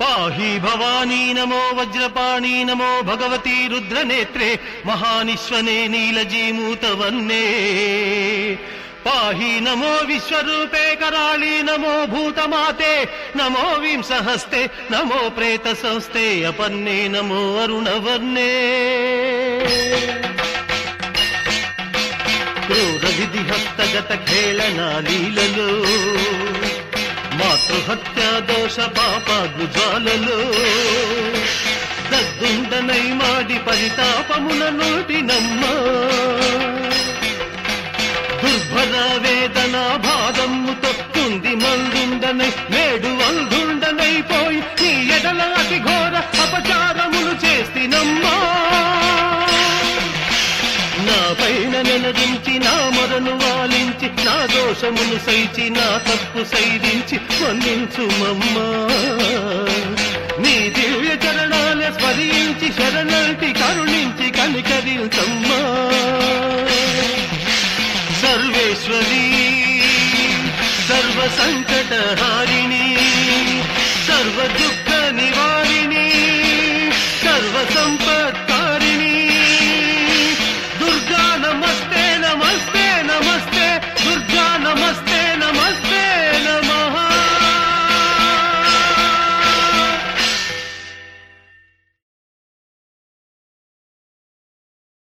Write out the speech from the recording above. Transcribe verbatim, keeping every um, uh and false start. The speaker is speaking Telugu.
पाहि भवानी नमो वज्रपाणी नमो भगवती रुद्रनेत्रे महानिश्वने नीलजीमूतवन्ने पाहि नमो विश्वरूपे कराली नमो भूतमाते नमो विंसहस्ते नमो प्रेतसंस्ते अपन्ने नमो अरुणवर्णे क्रूर विधिहस्तगत खेलना लीललो मातृहत्या दोष पापाग्निज्वाలలో దగ్గుండనై మాడి పరితాపమున నోటినమ్మ దుర్భర వేదన భాదముతో కుంది మందుండనై నేడు వందుండనై పోయి నీ ఎడల అతి ఘోర అపచారములు చేసినమ్మా నా పైన నెలదించి నా మొరను వాలించి నా దోషమును సైచి నా తప్పు సైరించి వందించుమమ్మా నీ దివ్య చరణాల స్మరించి శరణంటి కరుణించి కనికరించమ్మా సర్వేశ్వరీ సర్వ సంకటహారి